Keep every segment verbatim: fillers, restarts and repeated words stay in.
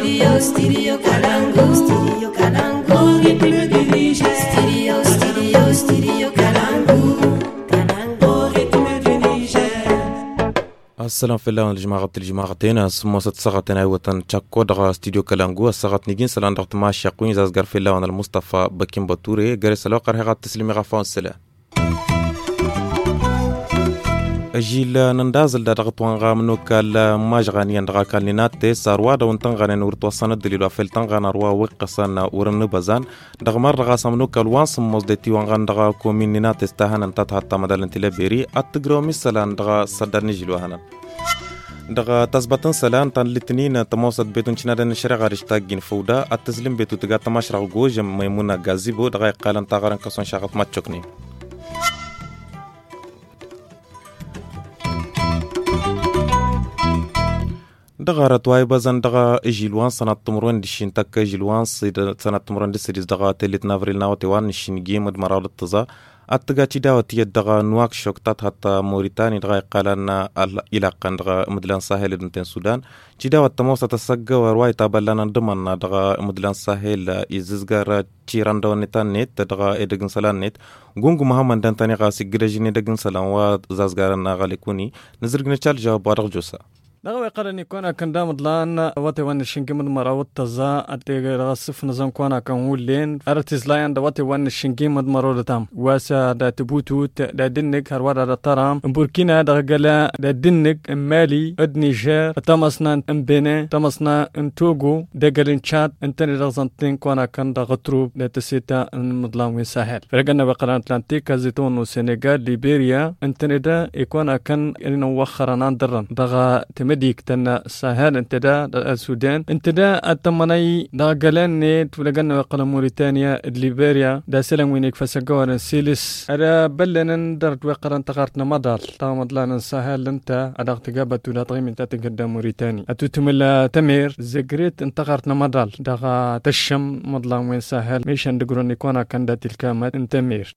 Studio, studio Kalangu, studio Kalangu, rythme du Niger. Studio, studio, studio Kalangu, Kalangu, rythme du Niger. السلام في الله الجماعة الجماعتين سموسة صغتنا وطن تشاكو دغا استوديو كالانغو الصغت نيجين سلان دغت ما شاقوين زازغر في الله وانا المصطفى بكين بطوري غريس الوقر هغا تسليمي غفون السلام جيل نندازل دا دغت وانغا منو كال ماجغاني اندغا كالينات ساروا دا ونتنغاني نورتوصان الدليل وفل تنغانا روا وقصان ورن بزان دغ مر دغا سمنو كال وانس موزدتي وانغان دغا كومينينات استهان انتات حتى مدال انتلا بيري اتقرو مثلا دغا صدر نجلو هنان دغا تثبتن سلان تان الاثنين تموسد بيتون شنادن شرع رشتاقين فودا التسليم بيتو تغا تماشرع غوج ميمونة غازيبو دغا يقالن تاغران كسون شاغط ماتشوكني دغا رتواي بزن دغا جيلوان سنة تمرون دشين تك جيلوان سنة تمرون دسيدز دغا تلت نافريل ناوتيوان نشين جيمد مراود التزا التغاتي داوتي دغا نواك شوكتات حتى موريتاني دغا قالنا العلاقه دغا مدلان ساحل دنتن السودان تي داوت تموسه تسغا ورواي تابلنا دمنا دغا مدلان ساحل يززغار تيراندو نتانيت دغا ادغن سلانيت غونغ محمد دنتاني غاسي غرجيني دغن سلان وا زازغارنا غاليكوني نزرغنا تشال جواب بارغ جوسا دغه قرن يكون كان دامد لان وته وان شينكم مراوت تزا اتي راسف نزم كون كان ولين ارتز لاين دوته وان شينكم مرود تام واسا دا تبوتو دا دنك هروار دا ترام بوركينا دا غلا دا دنك مالي اد نيجر تمسنا امبيني تمسنا انتوغو دا غلين تشاد انتني رزنتين كون كان دا غتروب دا تسيتا المظلم والساحل فرقنا بقران اتلانتيك زيتون والسنغال ليبيريا انتني دا يكون كان انه وخرنا درن دغا ديك تنا ساهل انتدا السودان انتدا التمني دا غلان نيت ولغنا وقل موريتانيا ليبيريا دا سلام وينك فسغور سيلس ارا بلن درت وقرن تقارتنا مدار تامدلان ساهل انت ادق تجابت ولا طيم انت تقدم موريتاني اتتمل تمير زغريت انتقارتنا مدار دا تشم مدلان وين ساهل ميشن دغرون يكون كان دا تلكامات انتمير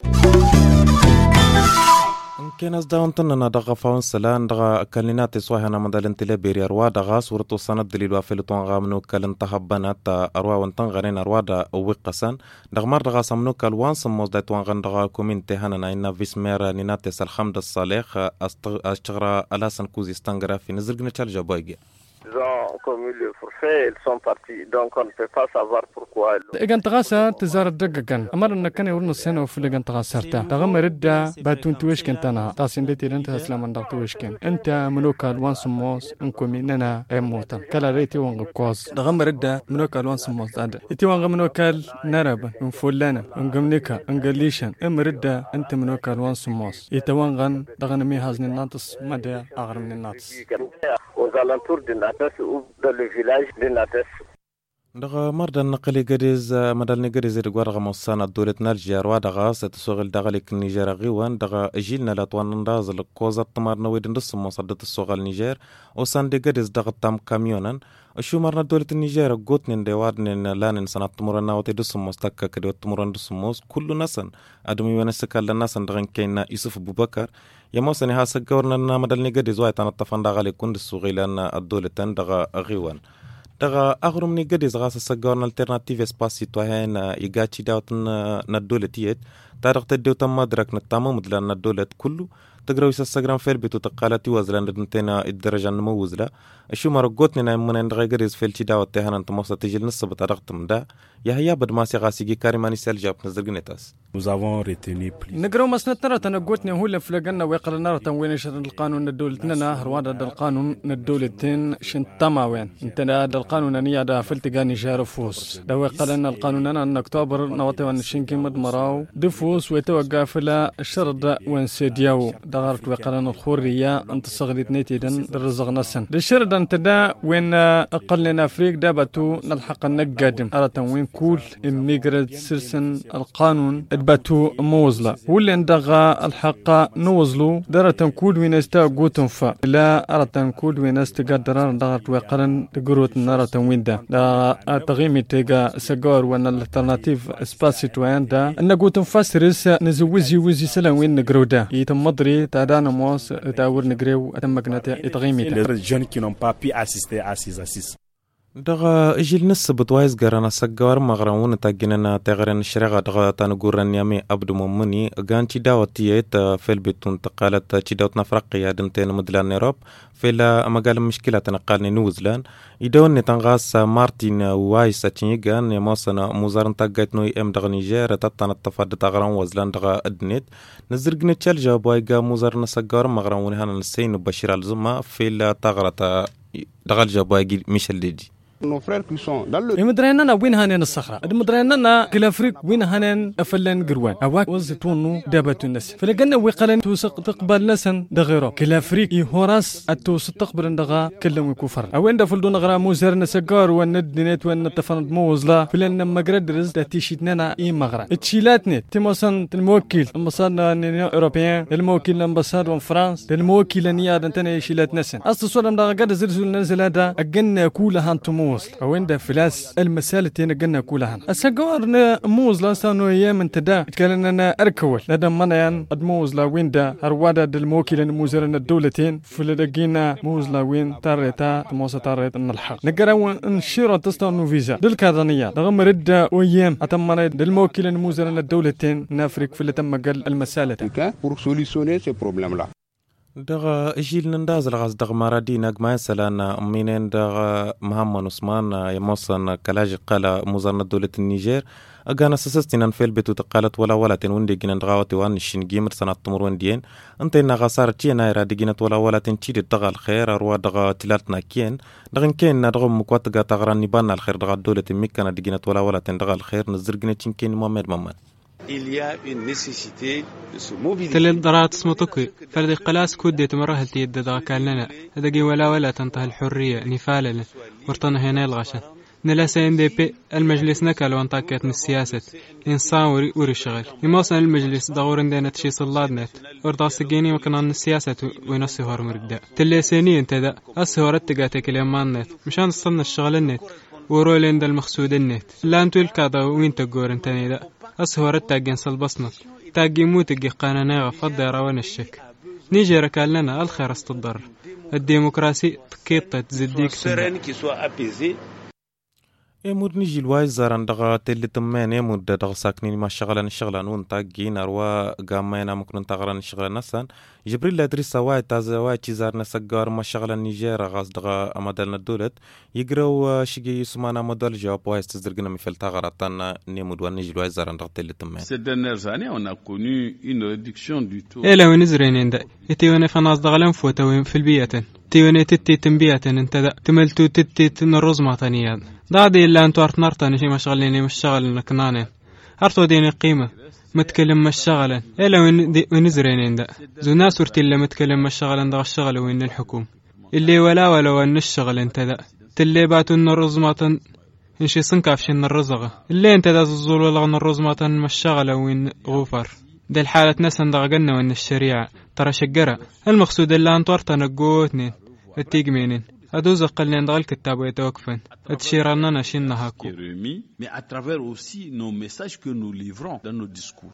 كان أصدقون تننا دغا فاون سلان دغا كلينات سواهنا مدالن تلابيري أروا دغا صورة سند دليل وافلتون غامنو كالن تحبانات أروا وانتن غرين أروا دا وقسان دغ مر دغا سمنو كالوان سموز دايتوان غن دغا كومين تهانا إنا فيسمير نيناتيس الحمد الصالح أشتغرا ألاسن كوزي استنغرا في نزرقنا تشال جابايجي Ils ont commis le forfait, ils sont partis. Donc on ne peut pas savoir pourquoi. إيجان تغاسا تزار الدقة أمر إن كان يورن السنة وفي إيجان تغاسرتا تغمر ردا باتون تويشكن تنا تاسين ديتي أنت أسلام عندك تويشكن أنت ملوك الوان سموس إنكم مننا أموتا كلا ريتي وان قوس تغمر ردا ملوك الوان سموس هذا إتي وان ملوك النربة إن فلانة إن جمنيكا إن جليشن إم ردا أنت ملوك الوان سموس يتوان غن دغنا مي هازن الناطس مدى أغرم من الناطس aux alentours de Nates ou dans le village de Nates. دغا مردا نقلي قريز مدال نقريز رغوار غموسانا دولتنا الجيروا دغا ستسوغل دغلك النيجر غيوان دغا جيلنا لاتوان نداز الكوزا تمار نويد ندس مصدت السوغل النيجر وسان دي قريز دغا تام كاميونان شو مرنا دولة النيجر غوتنين ديوارنين لانين سنة تمرنا وتي دس مستكا كدو تمرن دس موس كل نسن ادمي ونسكا لنسن دغن كينا يوسف ابو بكر يموسني هاسا غورنا مدال نقريز وايتان الطفان دغالي كند السوغيلان الدولتان دغا غيوان دغا أغرم نيجديز غاس سجارنا الترناتيف اسباس سيتوهين يجاتي داوتن ندولة تيت تاريخ تديو تم مدرك نتامو مدلان ندولة كله تقرأ يسسجرام فيل بيتو تقالتي وزلان ردنتنا الدرجة النموزلة شو مرقوتني نايمون عند غيرز فيلتي داوت تهان انت موسى تجيل نص بتاريختم دا يهيا بدماسي غاسيجي كاريماني سالجاب نزرقنتاس Nous avons retenu plus. نقرأ مسنة ترى تنقوتني هو اللي فلقنا ويقل نرى تنوين شر القانون الدولتنا هرواد القانون الدولتين شنتما وين انت دا القانون انيا دا فلتقاني جارفوس دا ويقل ان القانون انا ان اكتوبر نواتي وان شينكي مدمراو دفوس ويتوقف لا الشرد وين سيدياو دا غارت ويقل ان الخورية انت صغريت نيتيدن الرزق نسن الشرد انت دا وين اقلنا فريق دابتو نلحق النقادم ارى تنوين كول اميقرد سرسن القانون باتو موزلا واللي عندها الحق نوزلو دارة تنكود وينستا قوتن فا لا أرى تنكود وينستا قدرار دارت وقرن تقروت نارة وين دا دا تغيمي تيغا سجار وانا الالترناتيف اسباسي توان دا أن قوتن فا سرس نزوزي وزي سلام وين نقرو دا يتم مضري تادانا موس تاور نقريو أتم مقناتي يتغيمي Les jeunes qui n'ont pas pu assister à ces assises. دغا اجيل نسبت وايز غرانا سغار مغرون تاجيننا تغرن شرغا دغا تنغورن يامي عبد ممني غانتي داوتيت في البيت انتقالت تشيدوت نفرقيا دنتين مدلان اوروب في لا مقال مشكله تنقالني نيوزيلاند يدون تنغاس مارتين وايس تشيغان يموسنا موزارن تاجيت نوي ام دغ نيجر تطن التفاد تغران وزلان دغا ادنيت نزرغن تشالجا بويغا موزارن سغار مغرون هان السين بشير الزما في لا تغرتا دغال جابايغي ميشيل ديدي مدرينا وين هانين الصخرة مدرينا كلافريك وين هانين أفلن قروان أواك وزتونو دابت الناس فلقنا ويقالن توسق تقبل نسن دغيرو كلافريك يهوراس التوس تقبل دغا كلهم يكفر أوين دفلدون غرا موزر نسجار وندنيت وين نتفند موزلا فلان مقردرز تاتيشتنا إي مغرا تشيلاتني تيموسن الموكل المصادنا نيو أوروبيان الموكل الأمباساد من فرنسا الموكل نياد انتنا يشيلات نسن أصل صورة دغا قد زرزول نزل هذا أجن كولها انتم وين ده فلاس المسالة تينا كلها السجار موز لا سانو يوم انتدا كلنا أركول لدى منيان الموز لا وين ده هروادا الموكل الموزرن الدولتين فلدقينا موز لا وين تاريتا موسى تاريت ان الحق نقرا انشيرا تستانو فيزا دالكاردانية رغم رد ويام اتمنى الموكل الموزرن الدولتين نافريك فلتم قال المسالة pour solutionner ces problèmes là. دغا اجيل نندازل غاز دغ مرادي نغما سلانا امينين دغ محمد عثمان يموسن كلاج قال موزارنا دولة النيجر اغانا سسستين في البيت تقالت ولا ولا تن وندي جن دغاوتي وان شينغيمر سنه تمرون دين انت نغاسار تشينا رادي جنت ولا ولا تنشي دغ الخير رو دغ تلاتنا كين دغن كين دغ مكوات غا تغراني بان الخير دغ دولة مكنا دغنت ولا ولا تن دغ الخير نزرغني تشين محمد محمد Il y a une nécessité de se mobiliser. تل درات اسمتك فردي قلاس كودي تمره تيد دغا كاننا دغي ولا ولا تنتهي الحريه نفالنا ورطنا هنا الغشن نلا سين دي بي المجلس نكال وانطاكت من السياسه انسان وري وري شغل يموصل المجلس دغور عندنا تشي صلادنت ورطا سجيني مكان السياسه وينسي هور مردا تل سيني انت ذا اسهور تقاتك اليمانت مشان نصلنا الشغل النت ورولين دا المقصود النت لا انتو الكادا وين تقور انتني ذا أسهر التاجين صلبصنا تاجي موتجي قاننا غفض روان الشك نيجر كلنا الخير استضر الديمقراطية تكيطة زديك يمود نيجي الوايزار دغا تلي تمان يمود دغ ساكنين ما شغلان شغلان ونتاجين أروا جامعنا ممكن تغران شغلان نسان جبريل لادريس واي تازا واي تيزار نسجار ما شغلان نيجر غاز دغا أمدلنا الدولة يجرو شيء يسمعنا مدل جواب وايز تزرقنا مثل تغراتنا نيمود ونيجي الوايزار دغ تلي تمان. Ces dernières années, on a connu une réduction du taux. إيه لو نزرين عند يتيون فناس دغلن فوتوين في البيئة تيون تتي تنبيئة انت ذا تملتو تتي تنرز معطانيات دادي إلا أنتو أرتنارتاني شي مشغليني مشغل نكنانين أرتو ديني قيمة متكلم مشغلا إلا وين نزرين عند زو ناس ورتي إلا متكلم مشغلا دغ الشغل وين الحكوم اللي ولا ولا وين الشغل انت ذا تلي باتو نرز معطان إنشي صنكاف شي نرزغة اللي انت ذا الزول ولا نرز معطان مشغلا وين غفر دي الحالة نسان دغقنا وين الشريعة ترى شجرة المقصود اللي أنتو أرتنقوتنين التيجمينين أدوز قلنا ندغل الكتاب ويتوقفن أتشيرنا نشين نهاكو mais à travers aussi nos messages que nous livrons dans nos discours.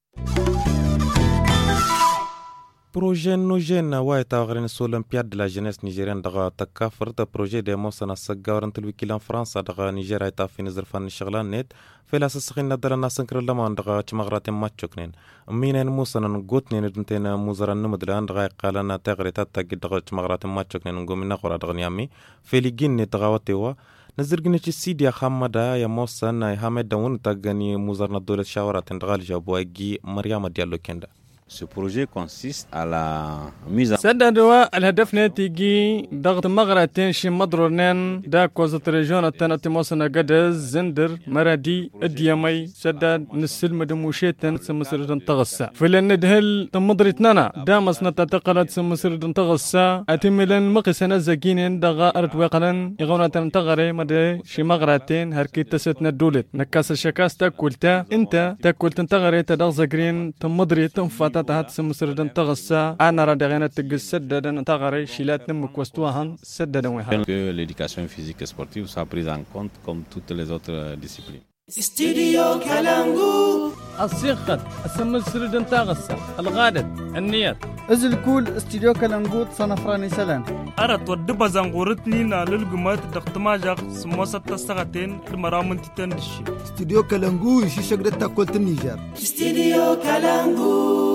بروجي نوجين واي تاغرين سولمبياد لا جينيس نيجيريان دغا تكافر تا بروجي دي موسنا سغاورن تلويكيلان فرنسا دغا نيجيريا تا في نزرفان شغلان نت فلا سسخين ندر ناسنكر لما دغا تمغرات ماتشوكنين مينن موسنا نغوتنين دنتنا موزران نمدلان دغا قالنا تغريتا تاغ دغا تمغرات ماتشوكنين غومنا قرا دغنيامي فيليغين دغاوتيوا نزرغني سيديا خمدا يا موسنا حمد دون تاغني موزرنا دولة شاورات دغال جابواغي مريم ديالو كندا. Ce projet consiste à la mise en سددوا الهدف نتيجي ضغط مغراتين شي مضرورنين دا كوزت ريجون التناتي موسنا قدز زندر مرادي الديامي سدد نسلم دموشيتن سمسردن تغسا فلن دهل تمضرتنا دا مسنا تتقلت سمسردن تغسا اتملن مقسنا زكينين دغا ارت وقلن يغونا تنتغري مدى شي مغراتين هركي تستنا دولت نكاس الشكاس تاكلتا انت تاكل تنتغري تدغ زكرين تمضري تنفتا تهات سمسردن تغسا انا ردغينا تجسددن تغري شيلات نمك وستوهن سددن وها que l'éducation physique et sportive soit prise en compte comme toutes les autres disciplines. استديو كالانغو الصيغة السمسردن تغسا الغادة النيات أزل كول استديو كالانجوت صنفراني سلام أردت ودب زنغورتني نالل جمات دختماجق سموسة تستغتين المرامن تتندشي استديو كالانجو يشيشك دتا كولت النيجر استديو كالانجو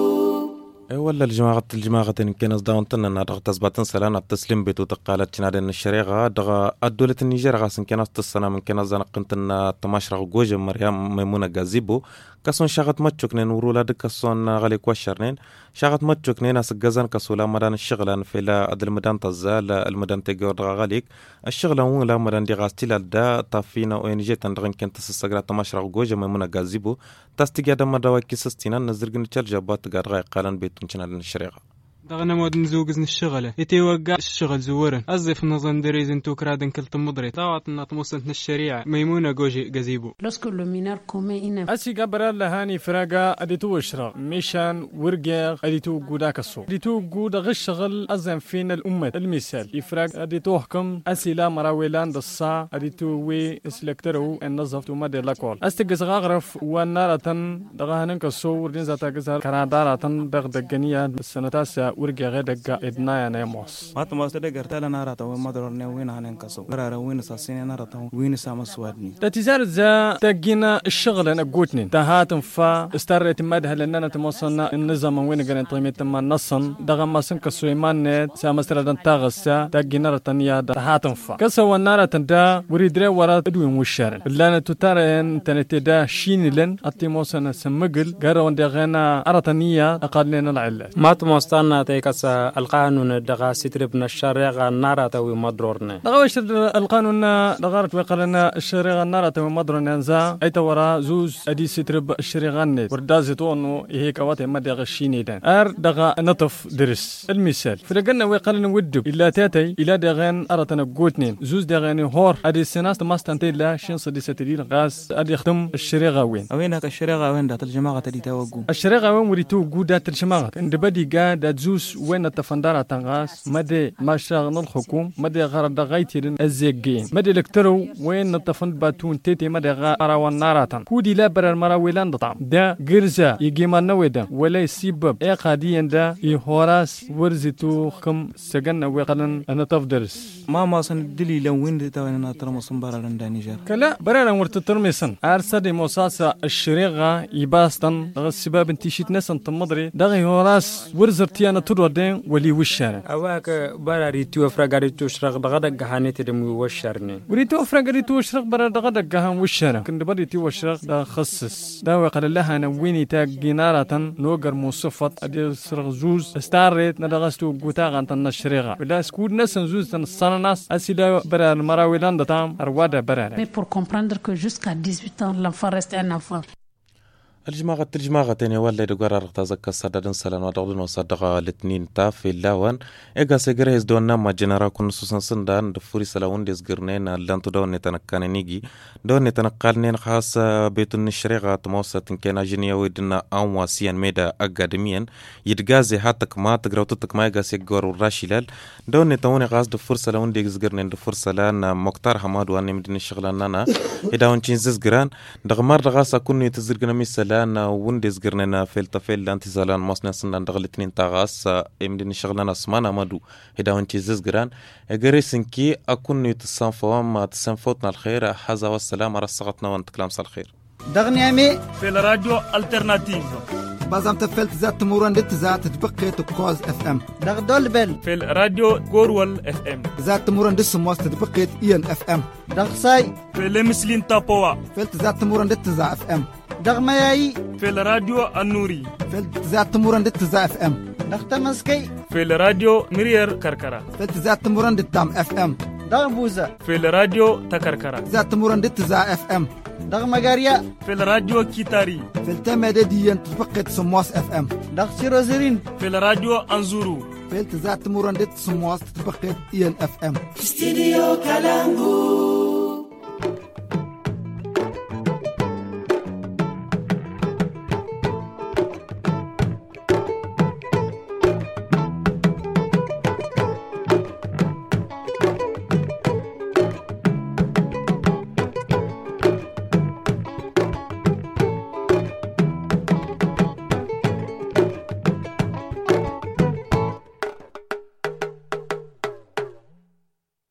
ولا الجماعة الجماعة إن كان صداون تنا نرغ تزبطن سلانة التسليم بيتو تقالت تنادن الشريعة دغا الدولة النيجر غاس إن كان السنة من كان زنقنتنا تماشرغ جوج مريم ميمونة غازيبو كسون شغت ماتشوكنين ورولا دكسون غالي كوشرنين شغت ماتشوكنين اسجزن كسولا مدان الشغلان في لا ادل مدان تزال المدان تيغور غاليك الشغلان ولا مدان دي غاستيلا دا تافينا او ان جي تندرن كنت تسسغرا تماشرغ جوج ميمونة غازيبو تاستيغا دما دوا كيسستينا نزرغن تشرجبات غار قالن بيتونچنا الشريعة دغنا مود نزوجز الشغله يتي وقع الشغل زورن ازف نظن دريزن تو كرادن كلت مدري طاوت نطمسن الشريعه ميمونه جوجي غزيبو لوسكو لو مينار كومي ان اسي قبر لهاني فراغا اديتو اشرا ميشان ورغير اديتو غودا كسو اديتو غودا غشغل ازم فين الامه المثال يفراغ اديتو حكم اسيلا مراويلان دصا اديتو وي اسلكترو النظفتو مدير لاكول استغز غرف ونارتن دغهنن كسو ورين زاتا غزار كنادارتن دغدغنيا سنتاسا ورجع غدق إدنا يا نيموس. ما تماس تدقر تلا نارته ومدرنا وين هننكسو. قرار وين ساسين نارته وين سام سوادني. تتزار ذا تجينا الشغل أنا قوتني. تهاتم فا استرت مدها لأننا تموصلنا النظام وين قرن طيمت ما نصن دغم ما سنك سويمان نت سامستردن تاغسا تجينا رتنيا تهاتم فا. كسو النار تندا وريد ورا أدوين وشارن. لأن تتارن تنتدا شينلن أتموصلنا سمجل قرون دغنا أرتنيا أقلنا العلة. ما تموصلنا تيكس القانون دغا ستربنا الشريعة النار توي مدرورنا دغا وش القانون دغارت وقالنا الشريعة النار توي مدرورنا نزا اي تورا زوز ادي سترب الشريعة نت وردازتو انه هيك وات ما دغا شيني دان ار دغا نطف درس المثال فرقنا وقالنا ودب الا تاتي الا دغان ارتنا قوتنين زوز دغاني هور ادي سناس ماستنتي لا شنص دي ستدير غاس ادي يخدم الشريعة وين وين هك الشريعة وين دات الجماعة تدي توقو الشريعة وين وريتو قودات الجماعة عند بدي قا زوس وين التفندارة تنغاس مدى ما شغل الحكوم مدى غرد غايتين الزيجين مدى الكترو وين التفند باتون تيتي مدى غارة والنارة كودي لابر المراويلان دطعم دا غرزة يجيما نويدا ولا يسيبب اي قاديا دا يهوراس ورزتو خم سجن وقلن انا تفدرس ما ما سن دلي لو وين دتا انا ترمسن برا لندانيجر كلا برا ورت ترمسن ارسد موساسا الشريغه يباستن السباب انتشيت نسن تمضري دا يهوراس ورزرتي أنا تردين ولي وشارن. أواك برا ريتو فرقاري توشرق دغدا جهاني تدم وشارني. وريتو فرقاري توشرق برا دغدا جهان وشارن. كنت بدي توشرق دا خصص. دا وقال لها أنا ويني تاج جنارة نوجر مصفط أدي سرق زوز استارت ندغستو جوتاغ أنت النشريغة. ولا سكود ناس زوز تنصنا ناس أسيدا برا المراويلان دتام أروادا برا. Mais pour comprendre que jusqu'à dix-huit ans l'enfant reste un enfant. الجماعة الجماعة تاني ولا يدقر تزكى صددن سلان ودغدن وصدقة الاثنين تافي لاوان إيجا سيجرهز دونا ما جنرا كون سوسن سندان دفوري سلاون ديزجرنين لانتو دون نتنقل نيجي دون نتنقل خاص بيتون الشريعة تموسط إن كان جنيا ويدنا أو واسيان ميدا أكاديميا يدقازي هاتك ما تقرأ تتك ما إيجا سيجور وراشيلال دون نتوني خاص دفور سلاون ديزجرنين دفور سلان مختار حماد واني مدن الشغلاننا إذا ونشين زجران دغمار دغاسا كوني يتزرقنا مثلا أنا وندز قرننا في التفيل لانتي زالان مصنع سندان دغل اتنين تاغاس امدين شغلنا اسمانا مدو هدا وانتي ززقران اقري سنكي اكون يتسانفوا ما تسانفوتنا الخير حزا والسلام رسغتنا وانتكلام الخير دغني امي في الراديو الترناتيف بازم تفلت ذات موران دت ذات تبقي تكوز اف ام دغدول بل في الراديو غورول اف ام ذات موران دس موست تبقي اين اف ام دغساي في المسلين تابوا فلت ذات موران دت ذا اف ام دغمياي في الراديو النوري فلت ذات موران دت ذا اف ام دغتمسكي في الراديو مرير كركرة فلت ذات موران دت تام اف ام دغبوزا في الراديو تكركرة ذات موران دت ذا اف ام دغمغاريا في الراديو كيتاري في التمدديين تبقي تسمواس اف ام دغسيروزرين في الراديو انزورو في التزات موران دت سمواس تبقي اين اف ام استديو كالانجو